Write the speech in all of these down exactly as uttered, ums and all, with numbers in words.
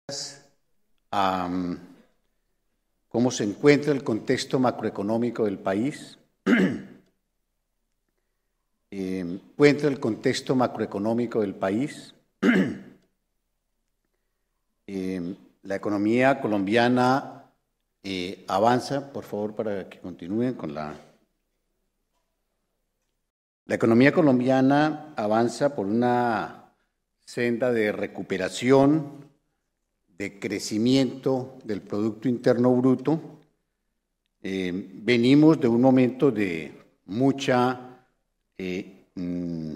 a um, cómo se encuentra el contexto macroeconómico del país, eh, encuentra el contexto macroeconómico del país. eh, la economía colombiana eh, avanza, por favor, para que continúen con la... La economía colombiana avanza por una senda de recuperación, de crecimiento del Producto Interno Bruto. Eh, venimos de un momento de mucha eh, mmm,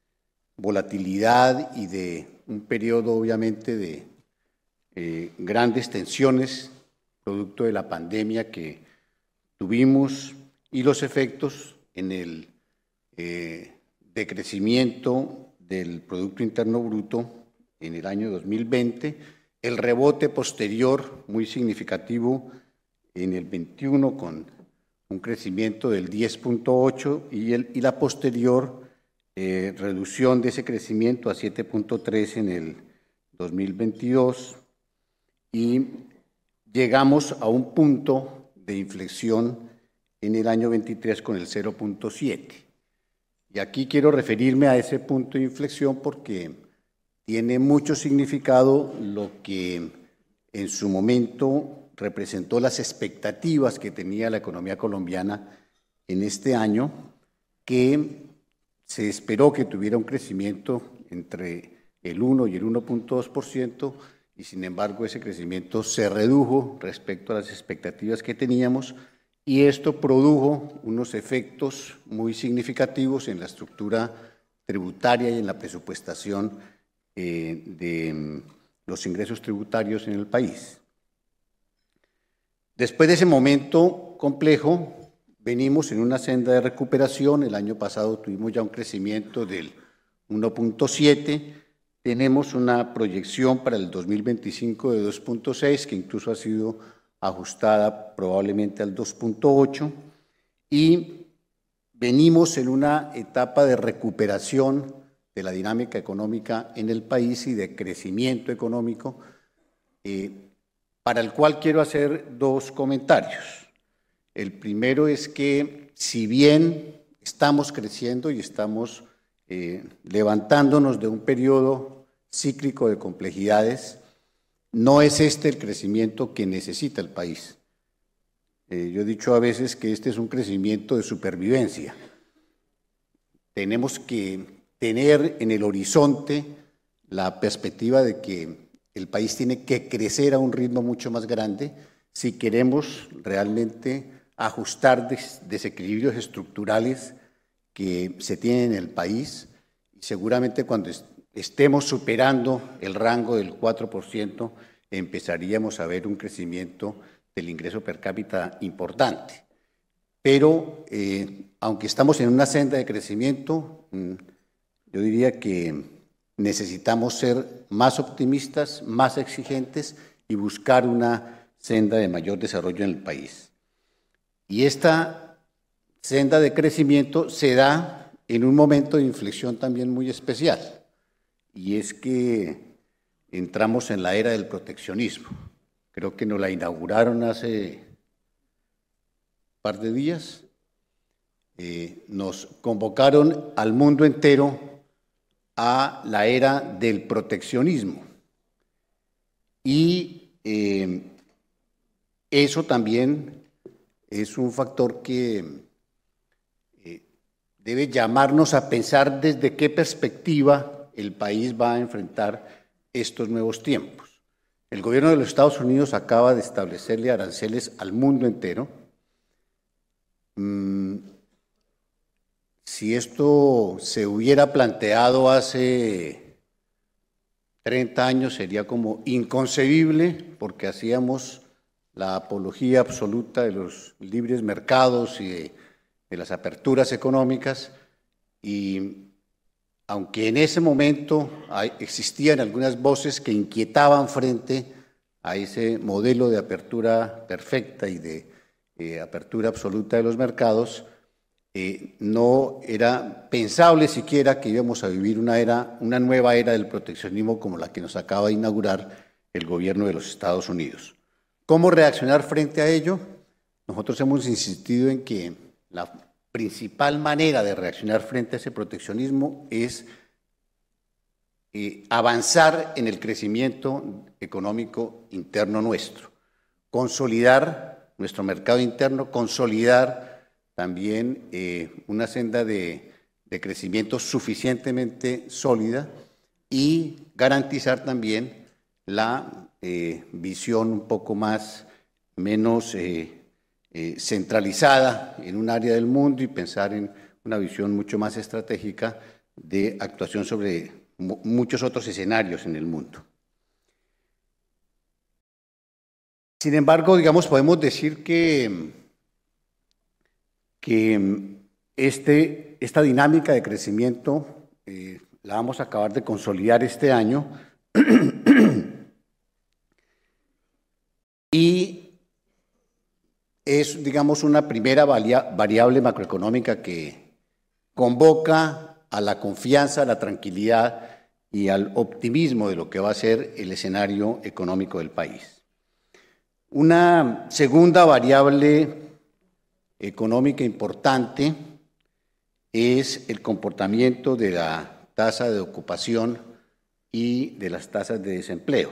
volatilidad y de un periodo, obviamente, de eh, grandes tensiones, producto de la pandemia que tuvimos y los efectos en el eh, decrecimiento del Producto Interno Bruto en el año dos mil veinte, el rebote posterior muy significativo en el veintiuno con un crecimiento del diez punto ocho y, el, y la posterior eh, reducción de ese crecimiento a siete punto tres en el dos mil veintidós, y llegamos a un punto de inflexión en el año veintitrés con el cero punto siete. Y aquí quiero referirme a ese punto de inflexión porque tiene mucho significado lo que en su momento representó las expectativas que tenía la economía colombiana en este año, que se esperó que tuviera un crecimiento entre el uno y el uno punto dos por ciento, y sin embargo ese crecimiento se redujo respecto a las expectativas que teníamos, y esto produjo unos efectos muy significativos en la estructura tributaria y en la presupuestación eh, de los ingresos tributarios en el país. Después de ese momento complejo, venimos en una senda de recuperación. El año pasado tuvimos ya un crecimiento del uno punto siete, tenemos una proyección para el dos mil veinticinco de dos punto seis, que incluso ha sido ajustada probablemente al dos punto ocho, y venimos en una etapa de recuperación de la dinámica económica en el país y de crecimiento económico, eh, para el cual quiero hacer dos comentarios. El primero es que, si bien estamos creciendo y estamos eh, levantándonos de un periodo cíclico de complejidades, no es este el crecimiento que necesita el país. Eh, yo he dicho a veces que este es un crecimiento de supervivencia. Tenemos que tener en el horizonte la perspectiva de que el país tiene que crecer a un ritmo mucho más grande si queremos realmente ajustar des desequilibrios estructurales que se tienen en el país, y seguramente cuando est estemos superando el rango del cuatro por ciento empezaríamos a ver un crecimiento del ingreso per cápita importante. Pero eh, aunque estamos en una senda de crecimiento, yo diría que necesitamos ser más optimistas, más exigentes y buscar una senda de mayor desarrollo en el país. Y esta senda de crecimiento se da en un momento de inflexión también muy especial, y es que entramos en la era del proteccionismo. Creo que nos la inauguraron hace un par de días. Eh, nos convocaron al mundo entero a la era del proteccionismo, y eh, eso también es un factor que eh, debe llamarnos a pensar desde qué perspectiva el país va a enfrentar estos nuevos tiempos. El gobierno de los Estados Unidos acaba de establecerle aranceles al mundo entero. Mm, Si esto se hubiera planteado hace treinta años sería como inconcebible, porque hacíamos la apología absoluta de los libres mercados y de, de las aperturas económicas, y aunque en ese momento hay, existían algunas voces que inquietaban frente a ese modelo de apertura perfecta y de eh, apertura absoluta de los mercados, Eh, no era pensable siquiera que íbamos a vivir una era, una nueva era del proteccionismo como la que nos acaba de inaugurar el gobierno de los Estados Unidos. ¿Cómo reaccionar frente a ello? Nosotros hemos insistido en que la principal manera de reaccionar frente a ese proteccionismo es eh, avanzar en el crecimiento económico interno nuestro, consolidar nuestro mercado interno, consolidar también eh, una senda de, de crecimiento suficientemente sólida y garantizar también la eh, visión un poco más, menos eh, eh, centralizada en un área del mundo y pensar en una visión mucho más estratégica de actuación sobre muchos otros escenarios en el mundo. Sin embargo, digamos, podemos decir que, que este, esta dinámica de crecimiento eh, la vamos a acabar de consolidar este año y es, digamos, una primera variable macroeconómica que convoca a la confianza, a la tranquilidad y al optimismo de lo que va a ser el escenario económico del país. Una segunda variable económica importante es el comportamiento de la tasa de ocupación y de las tasas de desempleo.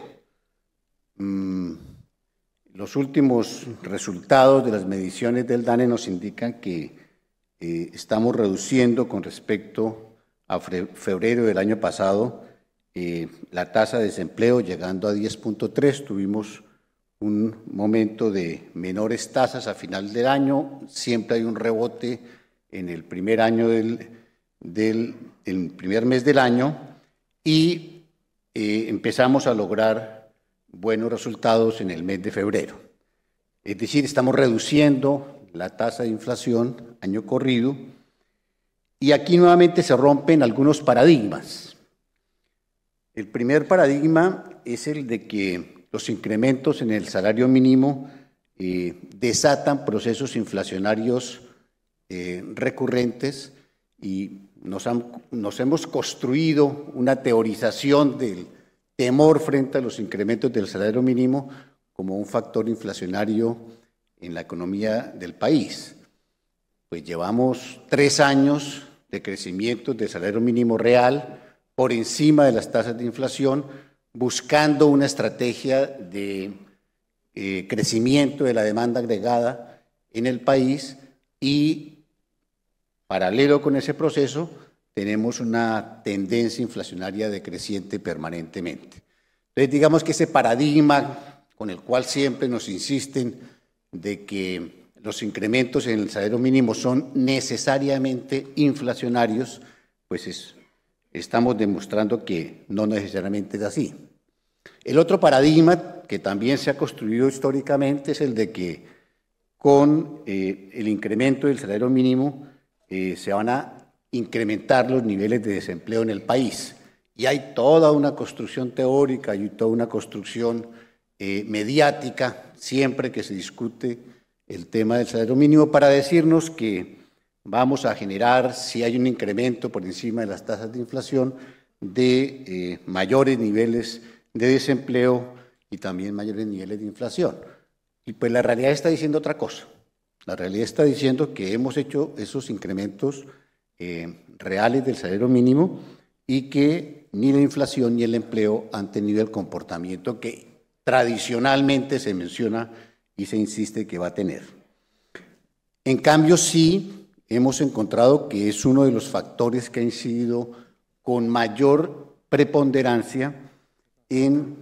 Mm, los últimos resultados de las mediciones del DANE nos indican que eh, estamos reduciendo con respecto a febrero del año pasado eh, la tasa de desempleo llegando a diez punto tres. Tuvimos un momento de menores tasas a final del año, siempre hay un rebote en el primer año del, del el primer mes del año y eh, empezamos a lograr buenos resultados en el mes de febrero. Es decir, estamos reduciendo la tasa de inflación año corrido y aquí nuevamente se rompen algunos paradigmas. El primer paradigma es el de que los incrementos en el salario mínimo eh, desatan procesos inflacionarios eh, recurrentes y nos, han, nos hemos construido una teorización del temor frente a los incrementos del salario mínimo como un factor inflacionario en la economía del país. Pues llevamos tres años de crecimiento del salario mínimo real por encima de las tasas de inflación, buscando una estrategia de eh, crecimiento de la demanda agregada en el país y, paralelo con ese proceso, tenemos una tendencia inflacionaria decreciente permanentemente. Entonces, digamos que ese paradigma con el cual siempre nos insisten de que los incrementos en el salario mínimo son necesariamente inflacionarios, pues es, estamos demostrando que no necesariamente es así. El otro paradigma que también se ha construido históricamente es el de que con eh, el incremento del salario mínimo eh, se van a incrementar los niveles de desempleo en el país. Y hay toda una construcción teórica y toda una construcción eh, mediática siempre que se discute el tema del salario mínimo para decirnos que vamos a generar, si hay un incremento por encima de las tasas de inflación, de eh, mayores niveles de desempleo y también mayores niveles de inflación. Y pues la realidad está diciendo otra cosa. La realidad está diciendo que hemos hecho esos incrementos eh, reales del salario mínimo y que ni la inflación ni el empleo han tenido el comportamiento que tradicionalmente se menciona y se insiste que va a tener. En cambio, sí hemos encontrado que es uno de los factores que ha incidido con mayor preponderancia en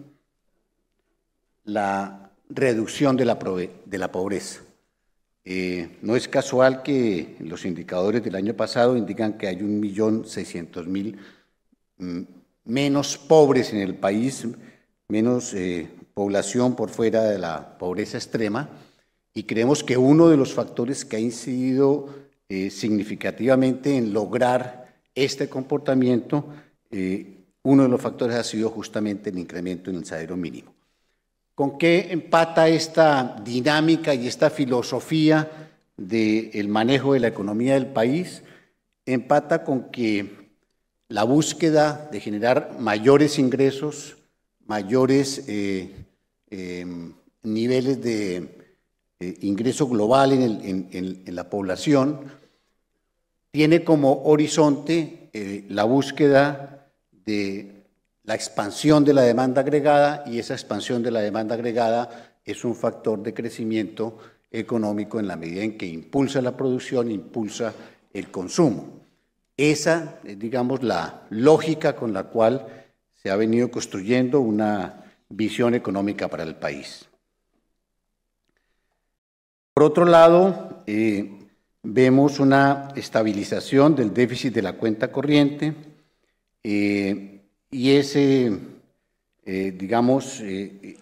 la reducción de la, de la pobreza. Eh, no es casual que los indicadores del año pasado indican que hay un millón seiscientos mil menos pobres en el país, menos eh, población por fuera de la pobreza extrema, y creemos que uno de los factores que ha incidido eh, significativamente en lograr este comportamiento, eh, uno de los factores ha sido justamente el incremento en el salario mínimo. ¿Con qué empata esta dinámica y esta filosofía del manejo de la economía del país? Empata con que la búsqueda de generar mayores ingresos, mayores eh, eh, niveles de eh, ingreso global en, el, en, en, en la población, tiene como horizonte eh, la búsqueda de la expansión de la demanda agregada, y esa expansión de la demanda agregada es un factor de crecimiento económico en la medida en que impulsa la producción, impulsa el consumo. Esa es, digamos, la lógica con la cual se ha venido construyendo una visión económica para el país. Por otro lado, eh, vemos una estabilización del déficit de la cuenta corriente eh, y ese, eh, digamos, eh,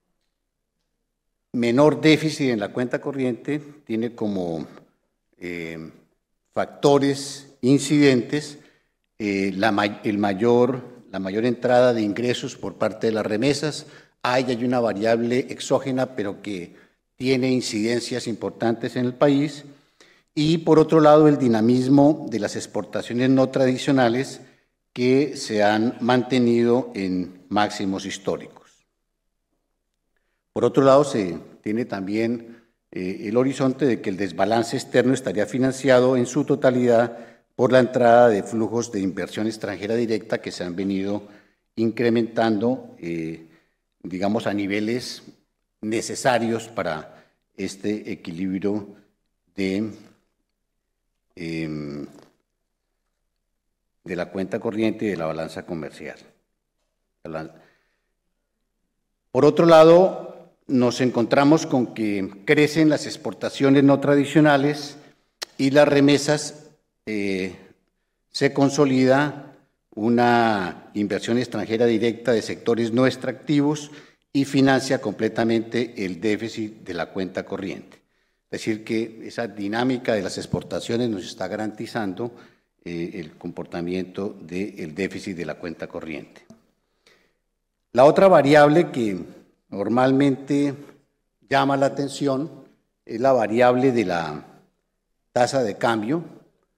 menor déficit en la cuenta corriente tiene como eh, factores incidentes eh, la, el mayor, la mayor entrada de ingresos por parte de las remesas. Hay, hay una variable exógena, pero que tiene incidencias importantes en el país. Y por otro lado, el dinamismo de las exportaciones no tradicionales que se han mantenido en máximos históricos. Por otro lado, se tiene también eh, el horizonte de que el desbalance externo estaría financiado en su totalidad por la entrada de flujos de inversión extranjera directa que se han venido incrementando, eh, digamos, a niveles necesarios para este equilibrio de, eh, de la cuenta corriente y de la balanza comercial. Por otro lado, nos encontramos con que crecen las exportaciones no tradicionales y las remesas. Eh, se consolida una inversión extranjera directa de sectores no extractivos y financia completamente el déficit de la cuenta corriente. Es decir, que esa dinámica de las exportaciones nos está garantizando eh, el comportamiento del déficit de la cuenta corriente. La otra variable que normalmente llama la atención es la variable de la tasa de cambio.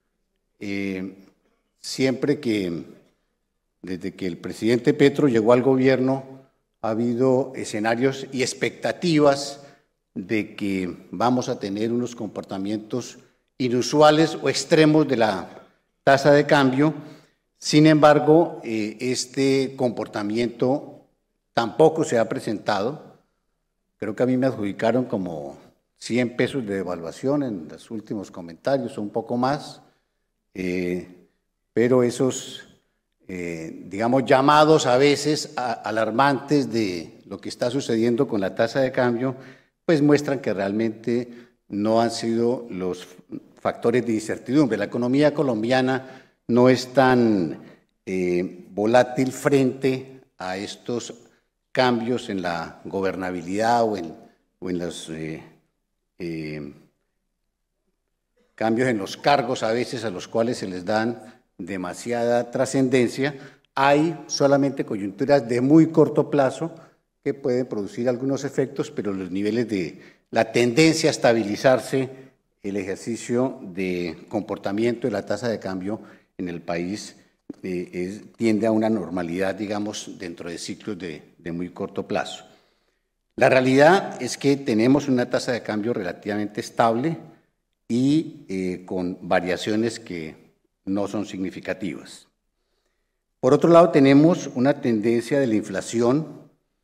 Eh, siempre que, desde que el presidente Petro llegó al gobierno, ha habido escenarios y expectativas de que vamos a tener unos comportamientos inusuales o extremos de la tasa de cambio. Sin embargo, eh, este comportamiento tampoco se ha presentado. Creo que a mí me adjudicaron como cien pesos de devaluación en los últimos comentarios, o un poco más. Eh, pero esos, eh, digamos, llamados a veces a, alarmantes de lo que está sucediendo con la tasa de cambio, pues muestran que realmente no han sido los factores de incertidumbre. La economía colombiana no es tan eh, volátil frente a estos cambios en la gobernabilidad o en, o en los eh, eh, cambios en los cargos a veces a los cuales se les dan demasiada trascendencia. Hay solamente coyunturas de muy corto plazo que pueden producir algunos efectos, pero los niveles de la tendencia a estabilizarse, el ejercicio de comportamiento de la tasa de cambio en el país eh, es, tiende a una normalidad, digamos, dentro de ciclos de, de muy corto plazo. La realidad es que tenemos una tasa de cambio relativamente estable y eh, con variaciones que no son significativas. Por otro lado, tenemos una tendencia de la inflación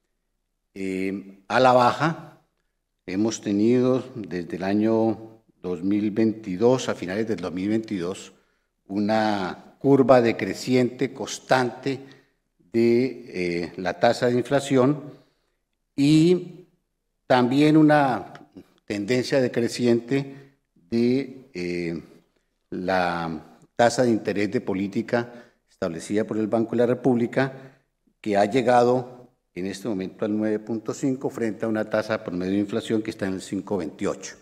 eh, a la baja. Hemos tenido desde el año dos mil veintidós, a finales del dos mil veintidós, una curva decreciente constante de eh, la tasa de inflación y también una tendencia decreciente de eh, la tasa de interés de política establecida por el Banco de la República, que ha llegado en este momento al nueve punto cinco frente a una tasa promedio de inflación que está en el cinco punto veintiocho.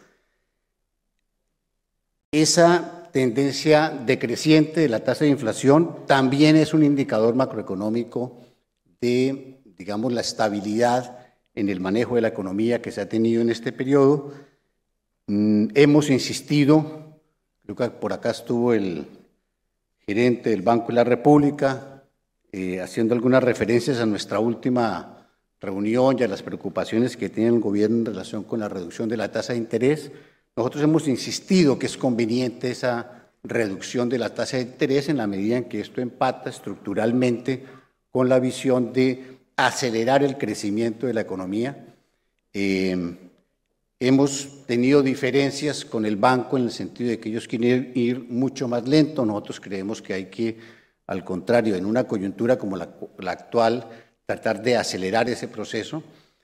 Esa tendencia decreciente de la tasa de inflación también es un indicador macroeconómico de, digamos, la estabilidad en el manejo de la economía que se ha tenido en este periodo. Mm, hemos insistido, creo que por acá estuvo el gerente del Banco de la República, eh, haciendo algunas referencias a nuestra última reunión y a las preocupaciones que tiene el gobierno en relación con la reducción de la tasa de interés. Nosotros hemos insistido que es conveniente esa reducción de la tasa de interés en la medida en que esto empata estructuralmente con la visión de acelerar el crecimiento de la economía. Eh, hemos tenido diferencias con el banco en el sentido de que ellos quieren ir mucho más lento. Nosotros creemos que hay que, al contrario, en una coyuntura como la, la actual, tratar de acelerar ese proceso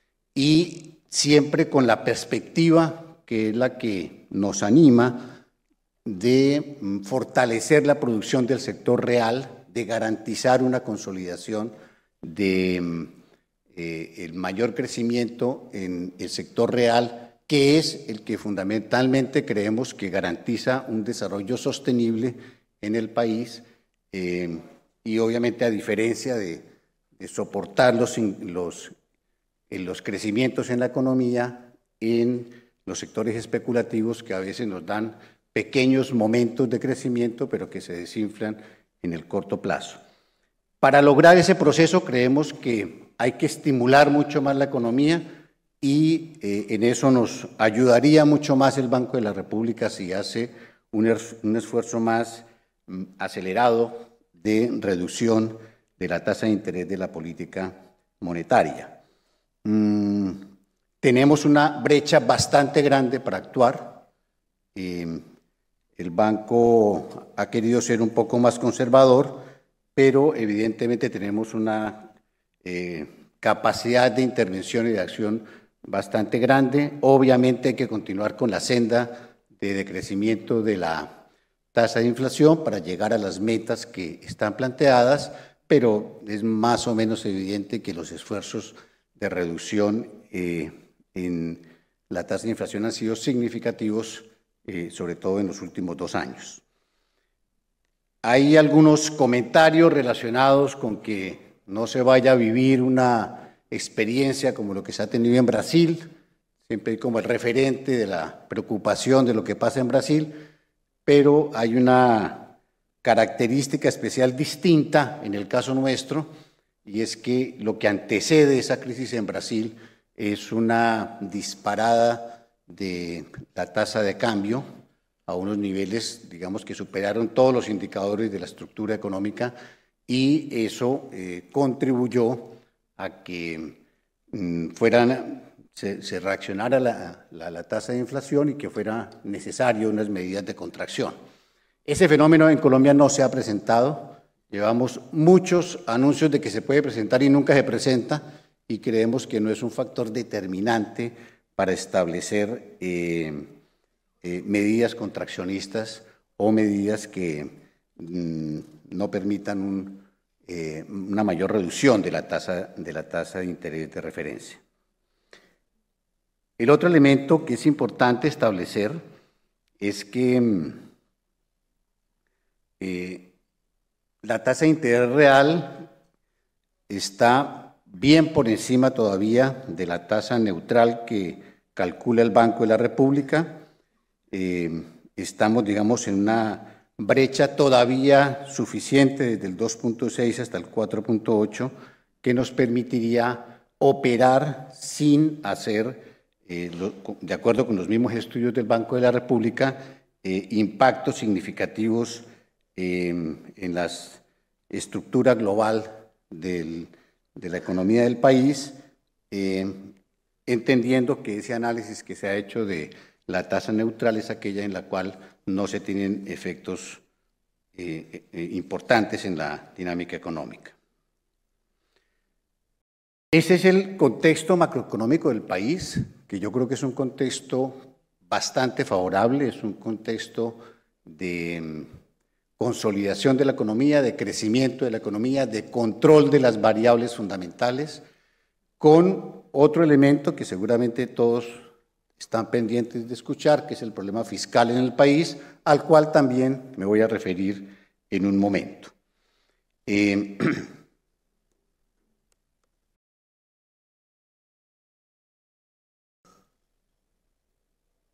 y siempre con la perspectiva que es la que nos anima de fortalecer la producción del sector real, de garantizar una consolidación de eh, el mayor crecimiento en el sector real, que es el que fundamentalmente creemos que garantiza un desarrollo sostenible en el país eh, y obviamente a diferencia de, de soportar los, los, los crecimientos en la economía en los sectores especulativos que a veces nos dan pequeños momentos de crecimiento, pero que se desinflan en el corto plazo. Para lograr ese proceso creemos que hay que estimular mucho más la economía y eh, en eso nos ayudaría mucho más el Banco de la República si hace un, un esfuerzo más mm, acelerado de reducción de la tasa de interés de la política monetaria. Mm, tenemos una brecha bastante grande para actuar. Eh, el banco ha querido ser un poco más conservador, pero evidentemente tenemos una eh, capacidad de intervención y de acción bastante grande. Obviamente hay que continuar con la senda de decrecimiento de la tasa de inflación para llegar a las metas que están planteadas, pero es más o menos evidente que los esfuerzos de reducción eh, en la tasa de inflación han sido significativos, eh, sobre todo en los últimos dos años. Hay algunos comentarios relacionados con que no se vaya a vivir una experiencia como lo que se ha tenido en Brasil, siempre hay como el referente de la preocupación de lo que pasa en Brasil, pero hay una característica especial distinta en el caso nuestro, y es que lo que antecede esa crisis en Brasil es una disparada de la tasa de cambio a unos niveles, digamos, que superaron todos los indicadores de la estructura económica, y eso eh, contribuyó a que mm, fueran, se, se reaccionara la, la, la tasa de inflación y que fuera necesario unas medidas de contracción. Ese fenómeno en Colombia no se ha presentado. Llevamos muchos anuncios de que se puede presentar y nunca se presenta, y creemos que no es un factor determinante para establecer eh, eh, medidas contraccionistas o medidas que mm, no permitan un, eh, una mayor reducción de la tasa, de la tasa de interés de referencia. El otro elemento que es importante establecer es que eh, la tasa de interés real está bien por encima todavía de la tasa neutral que calcula el Banco de la República. Eh, estamos, digamos, en una brecha todavía suficiente desde el dos punto seis hasta el cuatro punto ocho que nos permitiría operar sin hacer, eh, lo, de acuerdo con los mismos estudios del Banco de la República, eh, impactos significativos eh, en la estructura global del, de la economía del país, eh, entendiendo que ese análisis que se ha hecho de la tasa neutral es aquella en la cual no se tienen efectos eh, eh, importantes en la dinámica económica. Ese es el contexto macroeconómico del país, que yo creo que es un contexto bastante favorable, es un contexto de consolidación de la economía, de crecimiento de la economía, de control de las variables fundamentales, con otro elemento que seguramente todos están pendientes de escuchar, que es el problema fiscal en el país, al cual también me voy a referir en un momento. Eh,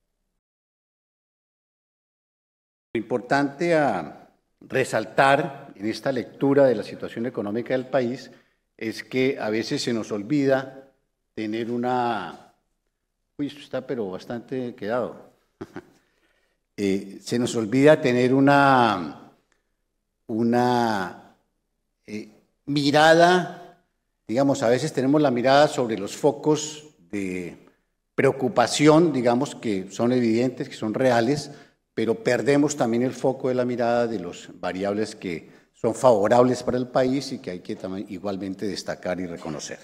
Lo importante a resaltar en esta lectura de la situación económica del país es que a veces se nos olvida tener una... Uy, esto está pero bastante quedado. eh, se nos olvida tener una, una eh, mirada, digamos, a veces tenemos la mirada sobre los focos de preocupación, digamos, que son evidentes, que son reales, pero perdemos también el foco de la mirada de los variables que son favorables para el país y que hay que también igualmente destacar y reconocer.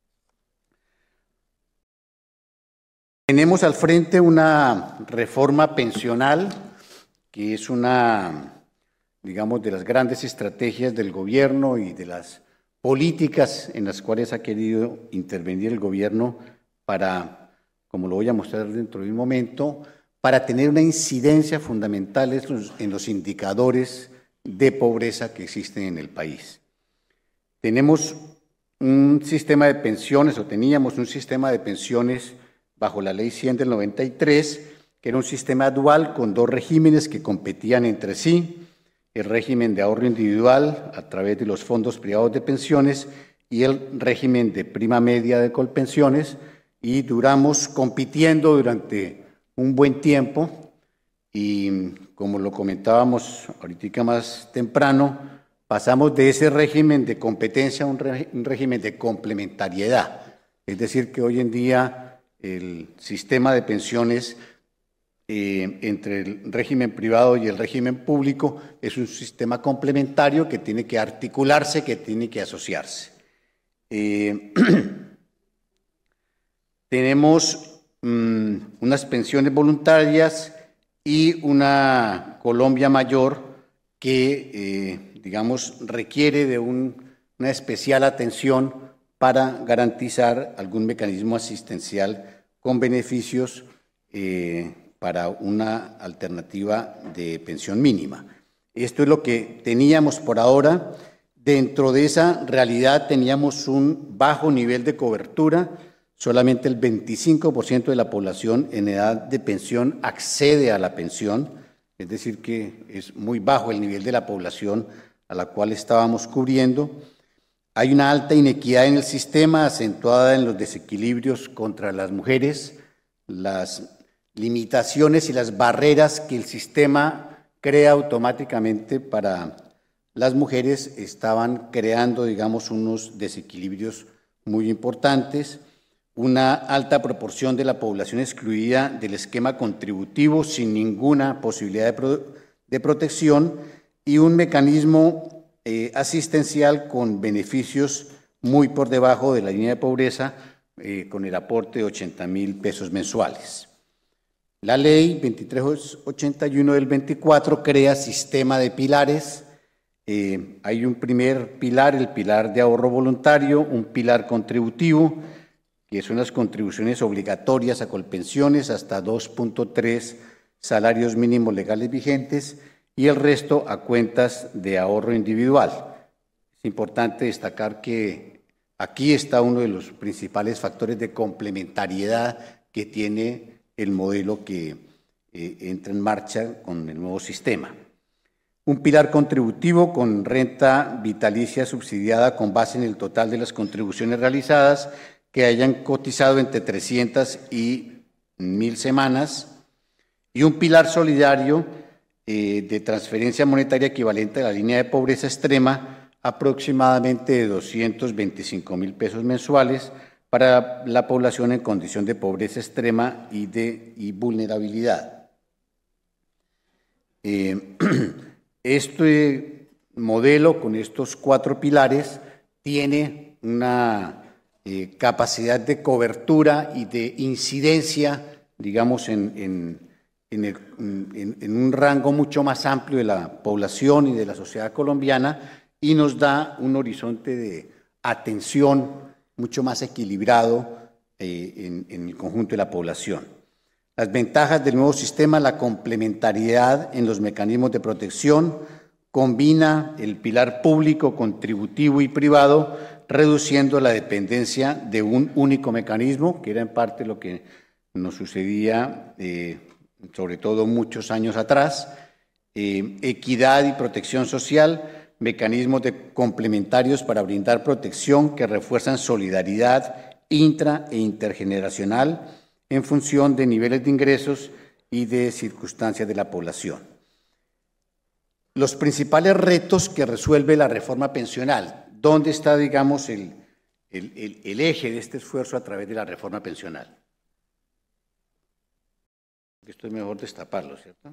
Tenemos al frente una reforma pensional que es una, digamos, de las grandes estrategias del gobierno y de las políticas en las cuales ha querido intervenir el gobierno para, como lo voy a mostrar dentro de un momento, para tener una incidencia fundamental en los indicadores de pobreza que existen en el país. Tenemos un sistema de pensiones, o teníamos un sistema de pensiones bajo la Ley cien del noventa y tres, que era un sistema dual con dos regímenes que competían entre sí, el régimen de ahorro individual a través de los fondos privados de pensiones y el régimen de prima media de Colpensiones, y duramos compitiendo durante un buen tiempo y, como lo comentábamos ahorita más temprano, pasamos de ese régimen de competencia a un, re, un régimen de complementariedad, es decir, que hoy en día el sistema de pensiones eh, entre el régimen privado y el régimen público es un sistema complementario que tiene que articularse, que tiene que asociarse. Eh, tenemos um, unas pensiones voluntarias y una Colombia Mayor que, eh, digamos, requiere de un, una especial atención para garantizar algún mecanismo asistencial con beneficios eh, para una alternativa de pensión mínima. Esto es lo que teníamos por ahora. Dentro de esa realidad teníamos un bajo nivel de cobertura. Solamente el veinticinco por ciento de la población en edad de pensión accede a la pensión, es decir, que es muy bajo el nivel de la población a la cual estábamos cubriendo. Hay una alta inequidad en el sistema, acentuada en los desequilibrios contra las mujeres, las limitaciones y las barreras que el sistema crea automáticamente para las mujeres estaban creando, digamos, unos desequilibrios muy importantes, una alta proporción de la población excluida del esquema contributivo sin ninguna posibilidad de, pro de protección y un mecanismo Eh, asistencial con beneficios muy por debajo de la línea de pobreza, eh, con el aporte de ochenta mil pesos mensuales. La ley veintitrés ochenta y uno del veinticuatro crea sistema de pilares. Eh, hay un primer pilar, el pilar de ahorro voluntario, un pilar contributivo, que son las contribuciones obligatorias a Colpensiones hasta dos punto tres salarios mínimos legales vigentes, y el resto a cuentas de ahorro individual. Es importante destacar que aquí está uno de los principales factores de complementariedad que tiene el modelo que eh, entra en marcha con el nuevo sistema. Un pilar contributivo con renta vitalicia subsidiada con base en el total de las contribuciones realizadas que hayan cotizado entre trescientas y mil semanas, y un pilar solidario Eh, de transferencia monetaria equivalente a la línea de pobreza extrema, aproximadamente de doscientos veinticinco mil pesos mensuales para la población en condición de pobreza extrema y de y vulnerabilidad. Eh, este modelo, con estos cuatro pilares, tiene una eh, capacidad de cobertura y de incidencia, digamos, en, en En, el, en, en un rango mucho más amplio de la población y de la sociedad colombiana, y nos da un horizonte de atención mucho más equilibrado eh, en, en el conjunto de la población. Las ventajas del nuevo sistema: la complementariedad en los mecanismos de protección, combina el pilar público, contributivo y privado, reduciendo la dependencia de un único mecanismo, que era en parte lo que nos sucedía eh, sobre todo muchos años atrás. Eh, equidad y protección social, mecanismos de complementarios para brindar protección que refuerzan solidaridad intra e intergeneracional en función de niveles de ingresos y de circunstancias de la población. Los principales retos que resuelve la reforma pensional. ¿Dónde está, digamos, el, el, el, el eje de este esfuerzo a través de la reforma pensional? Esto es mejor destaparlo, ¿cierto?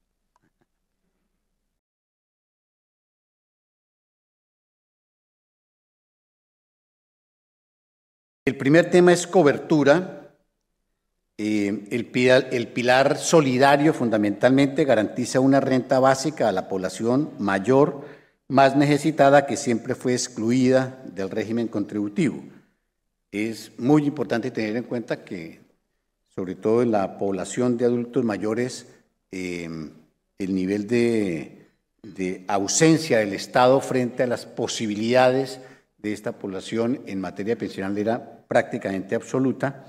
El primer tema es cobertura. Eh, el, pilar, el pilar solidario fundamentalmente garantiza una renta básica a la población mayor, más necesitada, que siempre fue excluida del régimen contributivo. Es muy importante tener en cuenta que, sobre todo en la población de adultos mayores, eh, el nivel de, de ausencia del Estado frente a las posibilidades de esta población en materia pensional era prácticamente absoluta.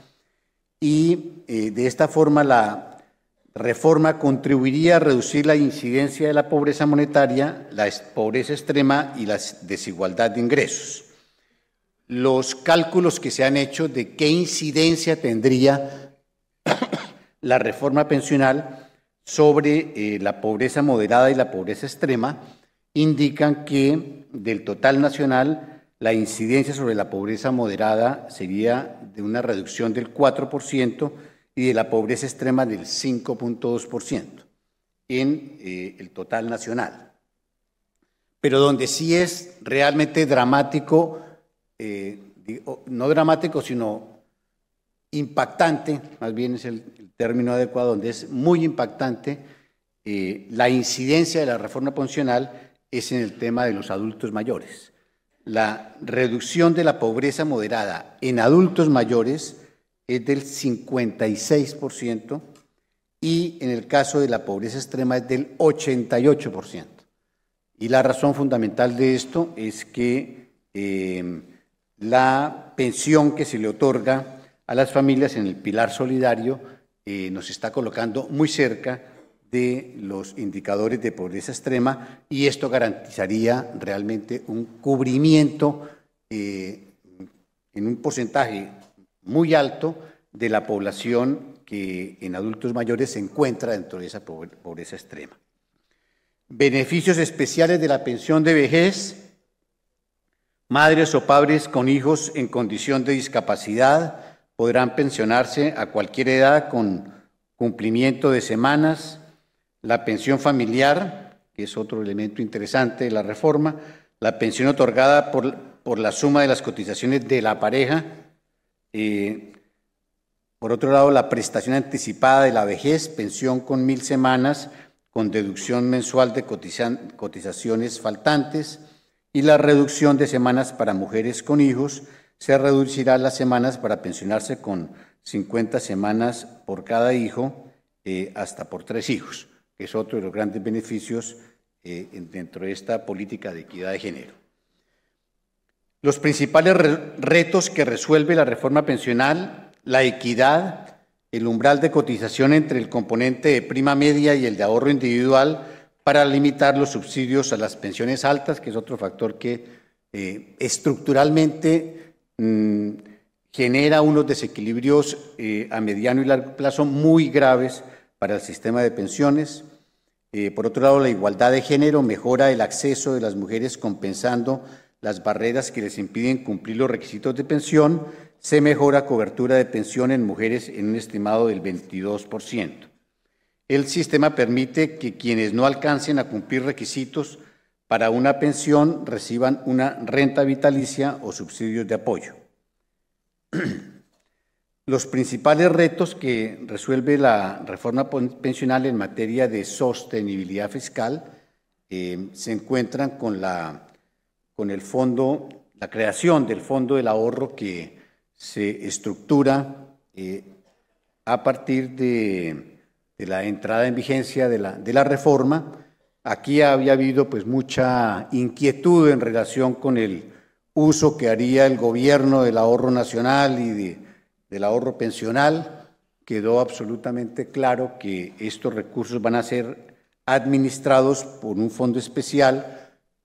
Y eh, de esta forma la reforma contribuiría a reducir la incidencia de la pobreza monetaria, la pobreza extrema y la desigualdad de ingresos. Los cálculos que se han hecho de qué incidencia tendría la reforma pensional sobre eh, la pobreza moderada y la pobreza extrema indican que del total nacional la incidencia sobre la pobreza moderada sería de una reducción del cuatro por ciento y de la pobreza extrema del cinco punto dos por ciento en eh, el total nacional. Pero donde sí es realmente dramático, eh, no dramático, sino impactante, más bien es el, el término adecuado, donde es muy impactante eh, la incidencia de la reforma pensional es en el tema de los adultos mayores. La reducción de la pobreza moderada en adultos mayores es del cincuenta y seis por ciento y en el caso de la pobreza extrema es del ochenta y ocho por ciento. Y la razón fundamental de esto es que eh, la pensión que se le otorga a las familias en el pilar solidario eh, nos está colocando muy cerca de los indicadores de pobreza extrema y esto garantizaría realmente un cubrimiento eh, en un porcentaje muy alto de la población que en adultos mayores se encuentra dentro de esa pobreza extrema. Beneficios especiales de la pensión de vejez. Madres o padres con hijos en condición de discapacidad podrán pensionarse a cualquier edad con cumplimiento de semanas. La pensión familiar, que es otro elemento interesante de la reforma, la pensión otorgada por, por la suma de las cotizaciones de la pareja. Eh, por otro lado, la prestación anticipada de la vejez, pensión con mil semanas, con deducción mensual de cotizan, cotizaciones faltantes, y la reducción de semanas para mujeres con hijos, se reducirá las semanas para pensionarse con cincuenta semanas por cada hijo, eh, hasta por tres hijos. Que es otro de los grandes beneficios eh, dentro de esta política de equidad de género. Los principales re retos que resuelve la reforma pensional, la equidad, el umbral de cotización entre el componente de prima media y el de ahorro individual para limitar los subsidios a las pensiones altas, que es otro factor que eh, estructuralmente mmm, genera unos desequilibrios eh, a mediano y largo plazo muy graves para el sistema de pensiones. Eh, por otro lado, la igualdad de género mejora el acceso de las mujeres compensando las barreras que les impiden cumplir los requisitos de pensión. Se mejora cobertura de pensión en mujeres en un estimado del veintidós por ciento. El sistema permite que quienes no alcancen a cumplir requisitos para una pensión reciban una renta vitalicia o subsidios de apoyo. Los principales retos que resuelve la reforma pensional en materia de sostenibilidad fiscal eh, se encuentran con, la, con el fondo, la creación del Fondo del Ahorro que se estructura eh, a partir de, de la entrada en vigencia de la, de la reforma. Aquí había habido pues mucha inquietud en relación con el uso que haría el gobierno del ahorro nacional y de del ahorro pensional. Quedó absolutamente claro que estos recursos van a ser administrados por un fondo especial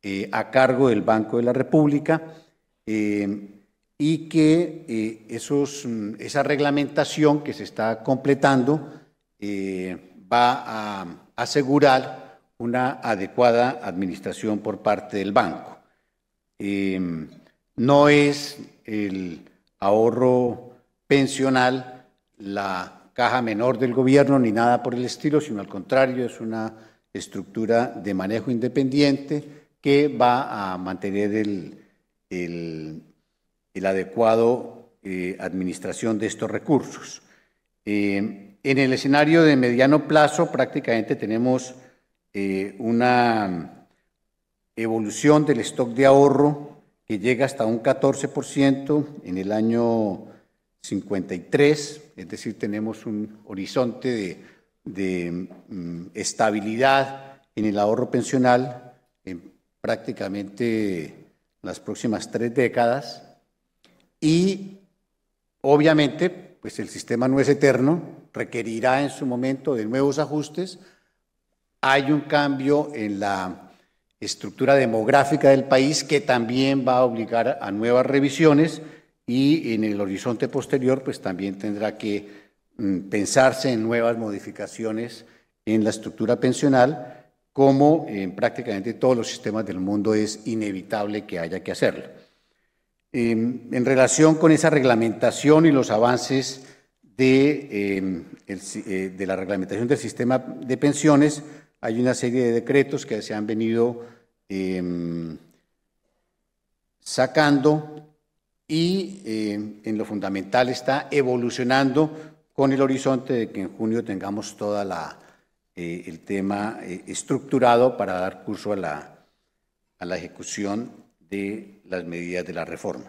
eh, a cargo del Banco de la República, eh, y que eh, esos, esa reglamentación que se está completando eh, va a asegurar una adecuada administración por parte del banco. Eh, no es el ahorro pensional la caja menor del gobierno ni nada por el estilo, sino al contrario, es una estructura de manejo independiente que va a mantener el, el, el adecuado eh, administración de estos recursos. Eh, en el escenario de mediano plazo prácticamente tenemos eh, una evolución del stock de ahorro que llega hasta un catorce por ciento en el año cincuenta y tres, es decir, tenemos un horizonte de, de um, estabilidad en el ahorro pensional en prácticamente las próximas tres décadas y obviamente pues el sistema no es eterno, requerirá en su momento de nuevos ajustes. Hay un cambio en la estructura demográfica del país que también va a obligar a nuevas revisiones y en el horizonte posterior pues también tendrá que mm, pensarse en nuevas modificaciones en la estructura pensional, como en prácticamente todos los sistemas del mundo es inevitable que haya que hacerlo. Eh, en relación con esa reglamentación y los avances de, eh, el, eh, de la reglamentación del sistema de pensiones, hay una serie de decretos que se han venido eh, sacando y eh, en lo fundamental está evolucionando con el horizonte de que en junio tengamos toda la eh, el tema eh, estructurado para dar curso a la, a la ejecución de las medidas de la reforma.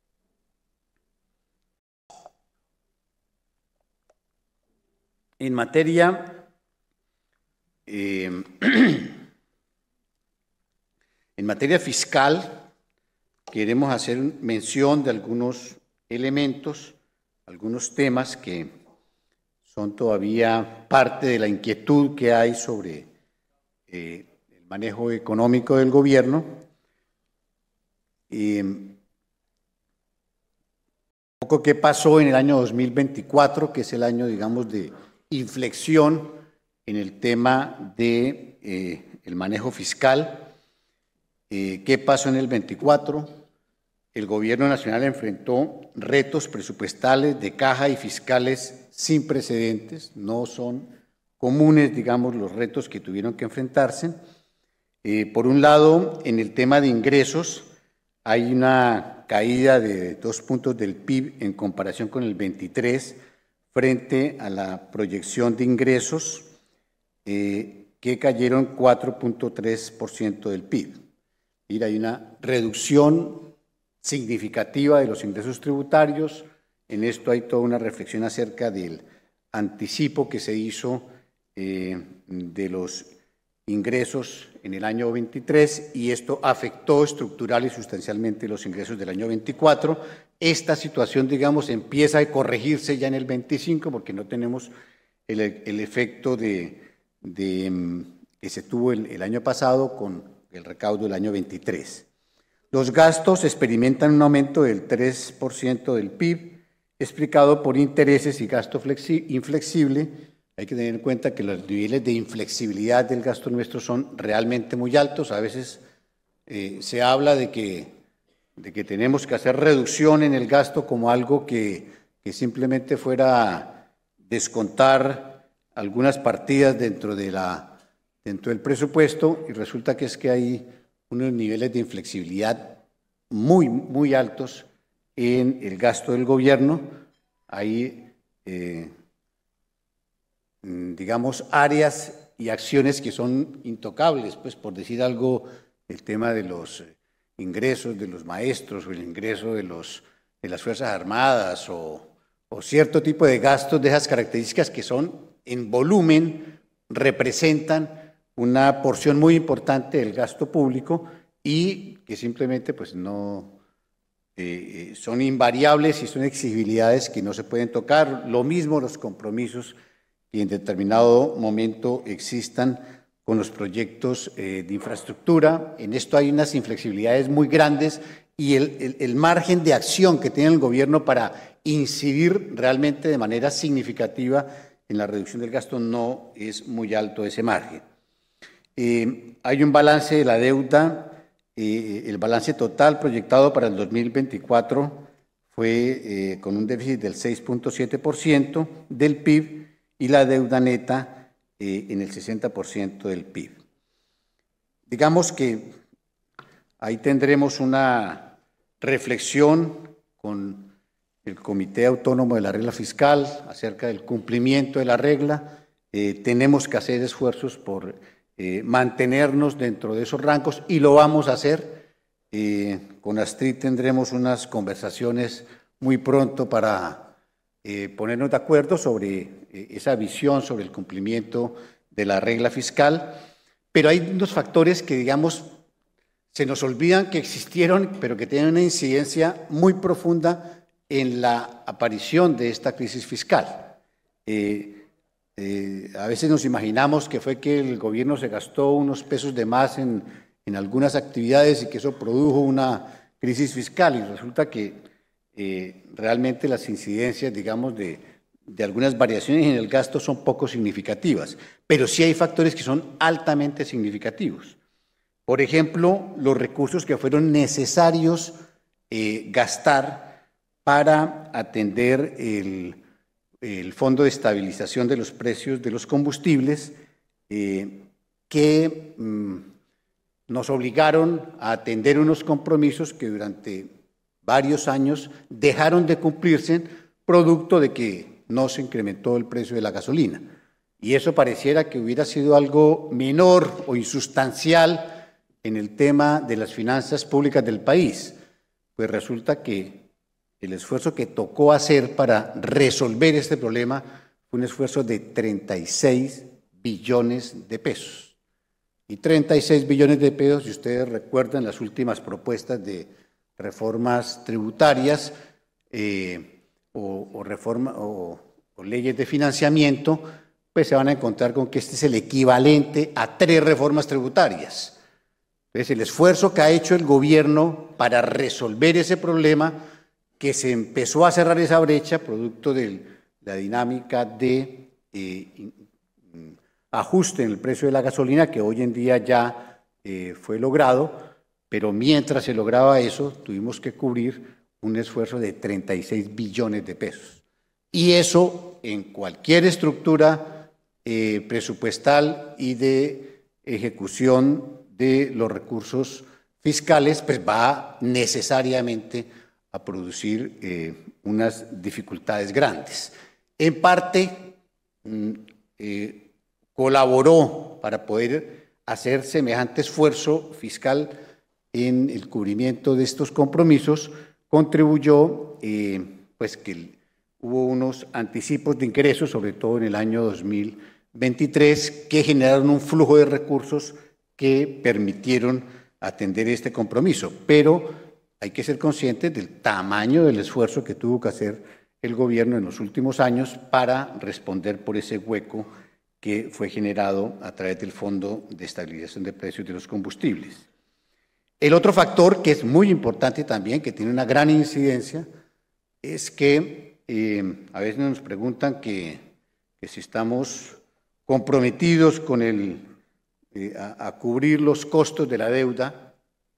En materia eh, en materia fiscal, queremos hacer mención de algunos elementos, algunos temas que son todavía parte de la inquietud que hay sobre eh, el manejo económico del gobierno. Eh, un poco qué pasó en el año dos mil veinticuatro, que es el año, digamos, de inflexión en el tema de eh, el manejo fiscal. Eh, ¿Qué pasó en el veinticuatro? El gobierno nacional enfrentó retos presupuestales de caja y fiscales sin precedentes, no son comunes, digamos, los retos que tuvieron que enfrentarse. Eh, por un lado, en el tema de ingresos, hay una caída de dos puntos del P I B en comparación con el veintitrés frente a la proyección de ingresos, eh, que cayeron cuatro punto tres por ciento del P I B. Y hay una reducción significativa de los ingresos tributarios. En esto hay toda una reflexión acerca del anticipo que se hizo eh, de los ingresos en el año veintitrés y esto afectó estructural y sustancialmente los ingresos del año veinticuatro. Esta situación, digamos, empieza a corregirse ya en el veinticinco porque no tenemos el, el efecto de, de, que se tuvo el, el año pasado con el recaudo del año veintitrés. Los gastos experimentan un aumento del tres por ciento del P I B, explicado por intereses y gasto inflexible. Hay que tener en cuenta que los niveles de inflexibilidad del gasto nuestro son realmente muy altos. A veces eh, se habla de que, de que tenemos que hacer reducción en el gasto como algo que, que simplemente fuera descontar algunas partidas dentro, de la, dentro del presupuesto y resulta que es que hay unos niveles de inflexibilidad muy, muy altos en el gasto del gobierno. Hay, eh, digamos, áreas y acciones que son intocables, pues por decir algo, el tema de los ingresos de los maestros o el ingreso de, los, de las Fuerzas Armadas o, o cierto tipo de gastos de esas características que son en volumen, representan una porción muy importante del gasto público y que simplemente pues no eh, son invariables y son exigibilidades que no se pueden tocar. Lo mismo los compromisos que en determinado momento existan con los proyectos eh, de infraestructura. En esto hay unas inflexibilidades muy grandes y el, el, el margen de acción que tiene el gobierno para incidir realmente de manera significativa en la reducción del gasto no es muy alto ese margen. Eh, hay un balance de la deuda, eh, el balance total proyectado para el dos mil veinticuatro fue eh, con un déficit del seis punto siete por ciento del P I B y la deuda neta eh, en el sesenta por ciento del P I B. Digamos que ahí tendremos una reflexión con el Comité Autónomo de la Regla Fiscal acerca del cumplimiento de la regla. Eh, tenemos que hacer esfuerzos por eh, mantenernos dentro de esos rangos y lo vamos a hacer. Eh, con Astrid tendremos unas conversaciones muy pronto para eh, ponernos de acuerdo sobre eh, esa visión sobre el cumplimiento de la regla fiscal, pero hay unos factores que, digamos, se nos olvidan que existieron, pero que tienen una incidencia muy profunda en la aparición de esta crisis fiscal. Eh, eh, a veces nos imaginamos que fue que el gobierno se gastó unos pesos de más en, en algunas actividades y que eso produjo una crisis fiscal, y resulta que eh, realmente las incidencias, digamos, de, de algunas variaciones en el gasto son poco significativas, pero sí hay factores que son altamente significativos. Por ejemplo, los recursos que fueron necesarios eh, gastar para atender el, el Fondo de Estabilización de los Precios de los Combustibles, eh, que mm, nos obligaron a atender unos compromisos que durante varios años dejaron de cumplirse, producto de que no se incrementó el precio de la gasolina. Y eso pareciera que hubiera sido algo menor o insustancial en el tema de las finanzas públicas del país, pues resulta que el esfuerzo que tocó hacer para resolver este problema fue un esfuerzo de treinta y seis billones de pesos. Y treinta y seis billones de pesos, si ustedes recuerdan las últimas propuestas de reformas tributarias eh, o, o, reforma, o, o leyes de financiamiento, pues se van a encontrar con que este es el equivalente a tres reformas tributarias. Entonces, el esfuerzo que ha hecho el gobierno para resolver ese problema, que se empezó a cerrar esa brecha, producto de la dinámica de eh, ajuste en el precio de la gasolina, que hoy en día ya eh, fue logrado, pero mientras se lograba eso, tuvimos que cubrir un esfuerzo de treinta y seis billones de pesos. Y eso, en cualquier estructura eh, presupuestal y de ejecución de los recursos fiscales, pues va necesariamente a producir eh, unas dificultades grandes. En parte, eh, colaboró para poder hacer semejante esfuerzo fiscal en el cubrimiento de estos compromisos, contribuyó eh, pues que hubo unos anticipos de ingresos, sobre todo en el año dos mil veintitrés, que generaron un flujo de recursos que permitieron atender este compromiso, pero hay que ser conscientes del tamaño del esfuerzo que tuvo que hacer el gobierno en los últimos años para responder por ese hueco que fue generado a través del Fondo de Estabilización de Precios de los Combustibles. El otro factor que es muy importante también, que tiene una gran incidencia, es que eh, a veces nos preguntan que, que si estamos comprometidos con el Eh, a, a cubrir los costos de la deuda,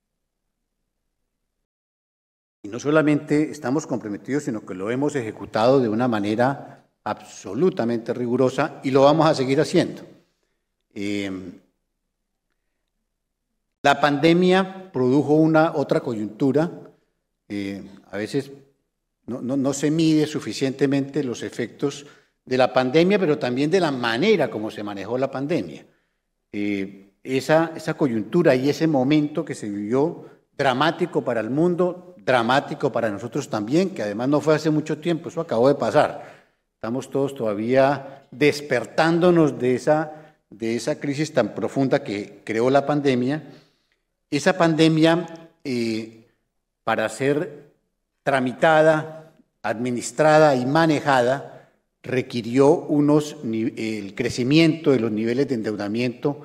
y no solamente estamos comprometidos, sino que lo hemos ejecutado de una manera absolutamente rigurosa y lo vamos a seguir haciendo. Eh, la pandemia produjo una otra coyuntura, eh, a veces no, no, no se mide suficientemente los efectos de la pandemia, pero también de la manera como se manejó la pandemia. Eh, esa, esa coyuntura y ese momento que se vivió dramático para el mundo, dramático para nosotros también, que además no fue hace mucho tiempo, eso acabó de pasar. Estamos todos todavía despertándonos de esa, de esa crisis tan profunda que creó la pandemia. Esa pandemia, eh, para ser tramitada, administrada y manejada, requirió unos, el crecimiento de los niveles de endeudamiento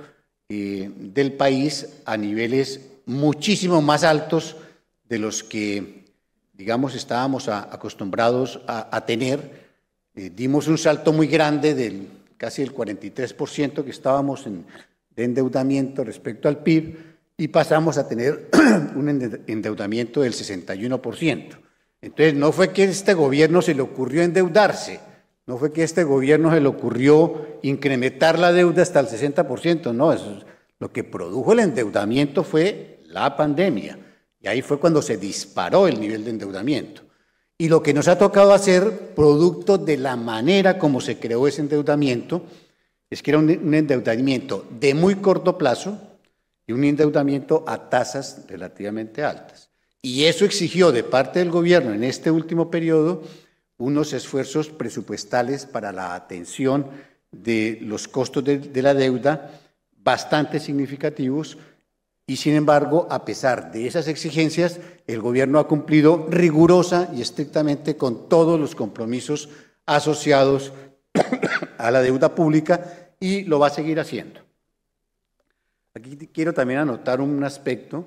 eh, del país a niveles muchísimo más altos de los que, digamos, estábamos a, acostumbrados a, a tener. Eh, dimos un salto muy grande del casi el cuarenta y tres por ciento que estábamos en, de endeudamiento respecto al P I B y pasamos a tener un endeudamiento del sesenta y uno por ciento. Entonces, no fue que este gobierno se le ocurrió endeudarse, no fue que este gobierno se le ocurrió incrementar la deuda hasta el sesenta por ciento, no, eso es, lo que produjo el endeudamiento fue la pandemia, y ahí fue cuando se disparó el nivel de endeudamiento. Y lo que nos ha tocado hacer, producto de la manera como se creó ese endeudamiento, es que era un, un endeudamiento de muy corto plazo y un endeudamiento a tasas relativamente altas. Y eso exigió de parte del gobierno en este último periodo unos esfuerzos presupuestales para la atención de los costos de, de la deuda bastante significativos. Y sin embargo, a pesar de esas exigencias, el gobierno ha cumplido rigurosa y estrictamente con todos los compromisos asociados a la deuda pública y lo va a seguir haciendo. Aquí quiero también anotar un aspecto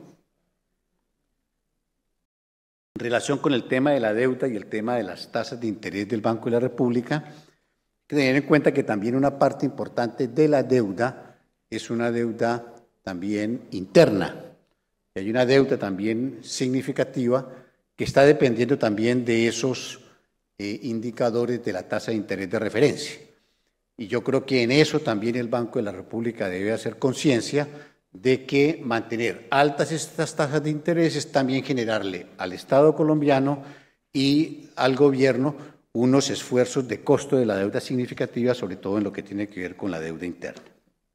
en relación con el tema de la deuda y el tema de las tasas de interés del Banco de la República. Hay que tener en cuenta que también una parte importante de la deuda es una deuda también interna. Y hay una deuda también significativa que está dependiendo también de esos eh, indicadores de la tasa de interés de referencia. Y yo creo que en eso también el Banco de la República debe hacer conciencia de que mantener altas estas tasas de interés es también generarle al Estado colombiano y al gobierno unos esfuerzos de costo de la deuda significativa, sobre todo en lo que tiene que ver con la deuda interna.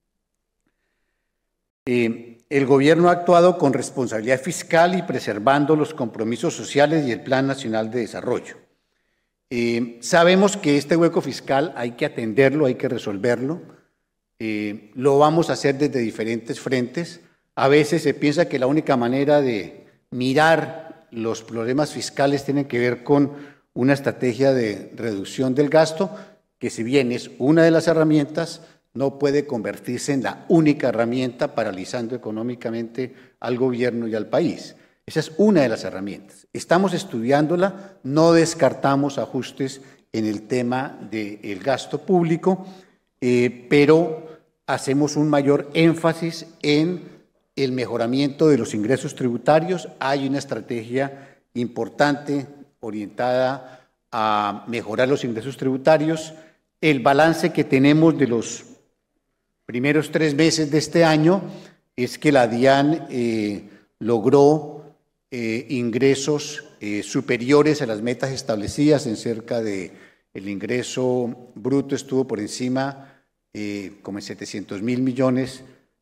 Eh, el gobierno ha actuado con responsabilidad fiscal y preservando los compromisos sociales y el Plan Nacional de Desarrollo. Eh, sabemos que este hueco fiscal hay que atenderlo, hay que resolverlo. Eh, lo vamos a hacer desde diferentes frentes. A veces se piensa que la única manera de mirar los problemas fiscales tiene que ver con una estrategia de reducción del gasto, que si bien es una de las herramientas, no puede convertirse en la única herramienta paralizando económicamente al gobierno y al país. Esa es una de las herramientas. Estamos estudiándola, no descartamos ajustes en el tema del gasto público, eh, pero hacemos un mayor énfasis en el mejoramiento de los ingresos tributarios. Hay una estrategia importante orientada a mejorar los ingresos tributarios. El balance que tenemos de los primeros tres meses de este año es que la DIAN eh, logró eh, ingresos eh, superiores a las metas establecidas en cerca de, el ingreso bruto estuvo por encima eh, como en setecientos mil millones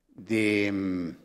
de,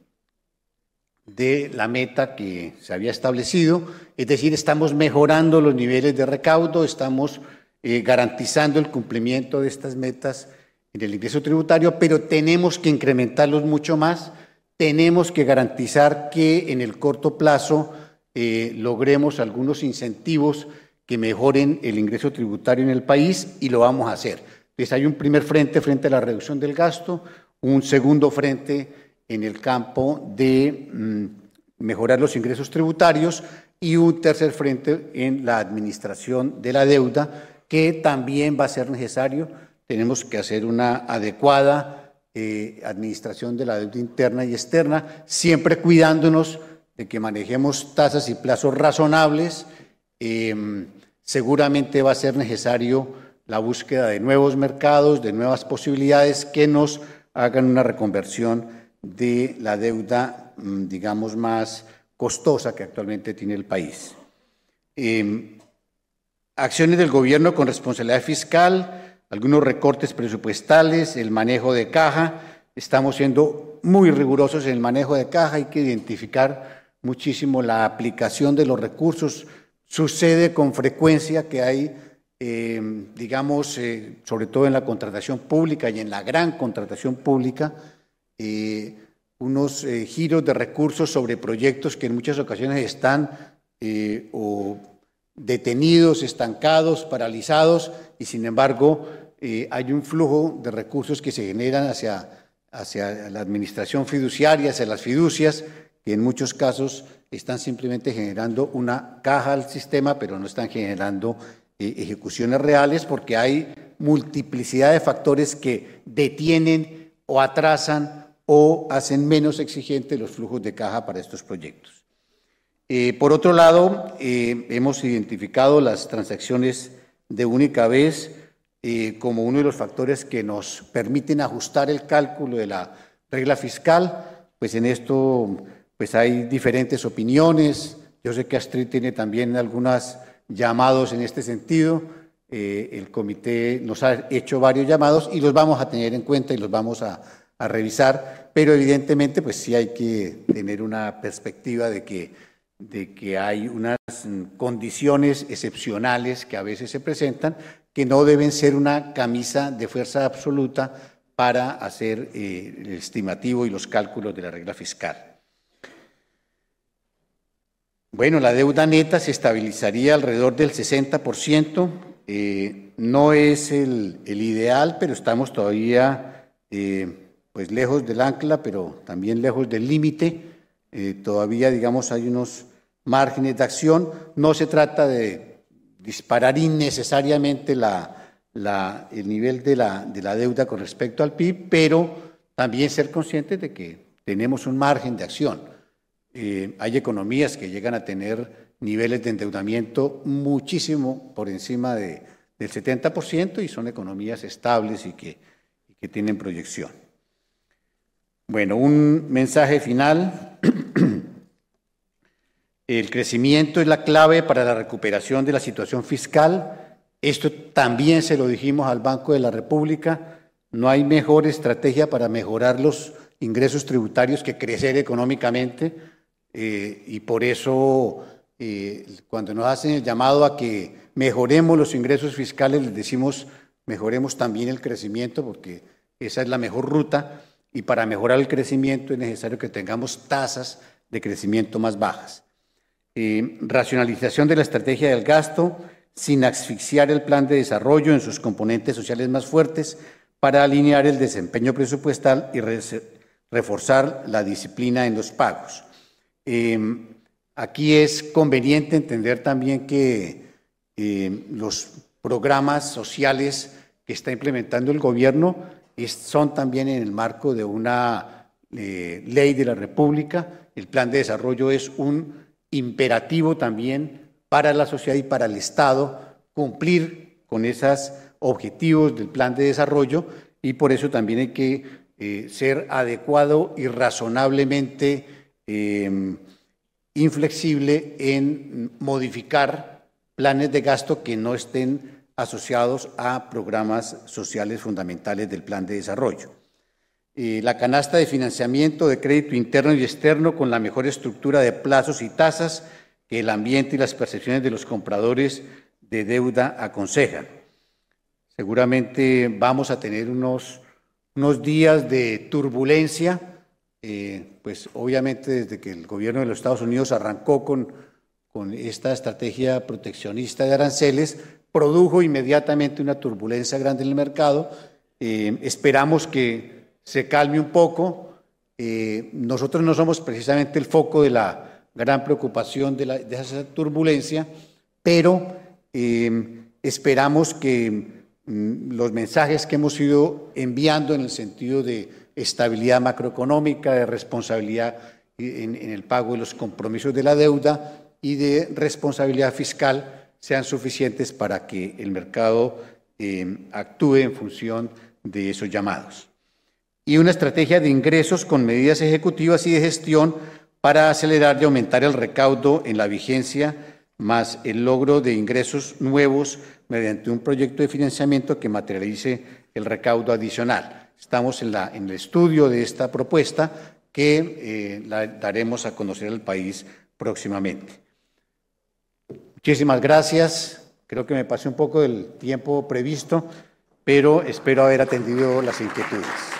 de la meta que se había establecido, es decir, estamos mejorando los niveles de recaudo, estamos eh, garantizando el cumplimiento de estas metas en el ingreso tributario, pero tenemos que incrementarlos mucho más, tenemos que garantizar que en el corto plazo eh, logremos algunos incentivos que mejoren el ingreso tributario en el país y lo vamos a hacer. Entonces hay un primer frente frente a la reducción del gasto, un segundo frente en el campo de mm, mejorar los ingresos tributarios y un tercer frente en la administración de la deuda, que también va a ser necesario. Tenemos que hacer una adecuada eh, administración de la deuda interna y externa, siempre cuidándonos de que manejemos tasas y plazos razonables. Eh, seguramente va a ser necesario la búsqueda de nuevos mercados, de nuevas posibilidades que nos hagan una reconversión de la deuda, digamos, más costosa que actualmente tiene el país. Eh, acciones del gobierno con responsabilidad fiscal, algunos recortes presupuestales, el manejo de caja. Estamos siendo muy rigurosos en el manejo de caja, hay que identificar muchísimo la aplicación de los recursos. Sucede con frecuencia que hay, eh, digamos, eh, sobre todo en la contratación pública y en la gran contratación pública, eh, unos eh, giros de recursos sobre proyectos que en muchas ocasiones están eh, o detenidos, estancados, paralizados, y sin embargo eh, hay un flujo de recursos que se generan hacia, hacia la administración fiduciaria, hacia las fiducias, que en muchos casos están simplemente generando una caja al sistema, pero no están generando eh, ejecuciones reales, porque hay multiplicidad de factores que detienen o atrasan o hacen menos exigentes los flujos de caja para estos proyectos. Eh, por otro lado, eh, hemos identificado las transacciones de única vez eh, como uno de los factores que nos permiten ajustar el cálculo de la regla fiscal. Pues en esto pues hay diferentes opiniones. Yo sé que Astrid tiene también algunos llamados en este sentido. Eh, el comité nos ha hecho varios llamados y los vamos a tener en cuenta y los vamos a, a revisar, pero evidentemente pues sí hay que tener una perspectiva de que, de que hay unas condiciones excepcionales que a veces se presentan que no deben ser una camisa de fuerza absoluta para hacer eh, el estimativo y los cálculos de la regla fiscal. Bueno, la deuda neta se estabilizaría alrededor del sesenta por ciento. Eh, no es el, el ideal, pero estamos todavía eh, pues lejos del ancla, pero también lejos del límite. Eh, todavía, digamos, hay unos márgenes de acción. No se trata de disparar innecesariamente la, la, el nivel de la, de la deuda con respecto al P I B, pero también ser conscientes de que tenemos un margen de acción. Eh, hay economías que llegan a tener niveles de endeudamiento muchísimo por encima de, del setenta por ciento y son economías estables y que, y que tienen proyección. Bueno, un mensaje final. El crecimiento es la clave para la recuperación de la situación fiscal. Esto también se lo dijimos al Banco de la República. No hay mejor estrategia para mejorar los ingresos tributarios que crecer económicamente. Eh, y por eso, eh, cuando nos hacen el llamado a que mejoremos los ingresos fiscales, les decimos mejoremos también el crecimiento, porque esa es la mejor ruta, y para mejorar el crecimiento es necesario que tengamos tasas de crecimiento más bajas. Eh, racionalización de la estrategia del gasto, sin asfixiar el plan de desarrollo en sus componentes sociales más fuertes, para alinear el desempeño presupuestal y re reforzar la disciplina en los pagos. Eh, aquí es conveniente entender también que eh, los programas sociales que está implementando el gobierno es, son también en el marco de una eh, ley de la República. El plan de desarrollo es un imperativo también para la sociedad y para el Estado cumplir con esos objetivos del plan de desarrollo, y por eso también hay que eh, ser adecuado y razonablemente Eh, inflexible en modificar planes de gasto que no estén asociados a programas sociales fundamentales del plan de desarrollo. Eh, la canasta de financiamiento de crédito interno y externo con la mejor estructura de plazos y tasas que el ambiente y las percepciones de los compradores de deuda aconsejan. Seguramente vamos a tener unos, unos días de turbulencia. Eh, pues obviamente desde que el gobierno de los Estados Unidos arrancó con, con esta estrategia proteccionista de aranceles, produjo inmediatamente una turbulencia grande en el mercado. Eh, esperamos que se calme un poco. Eh, nosotros no somos precisamente el foco de la gran preocupación de, la, de esa turbulencia, pero eh, esperamos que mm, los mensajes que hemos ido enviando en el sentido de estabilidad macroeconómica, de responsabilidad en, en el pago de los compromisos de la deuda y de responsabilidad fiscal sean suficientes para que el mercado eh, actúe en función de esos llamados. Y una estrategia de ingresos con medidas ejecutivas y de gestión para acelerar y aumentar el recaudo en la vigencia, más el logro de ingresos nuevos mediante un proyecto de financiamiento que materialice el recaudo adicional. Estamos en, la, en el estudio de esta propuesta que eh, la daremos a conocer al país próximamente. Muchísimas gracias. Creo que me pasé un poco del tiempo previsto, pero espero haber atendido las inquietudes.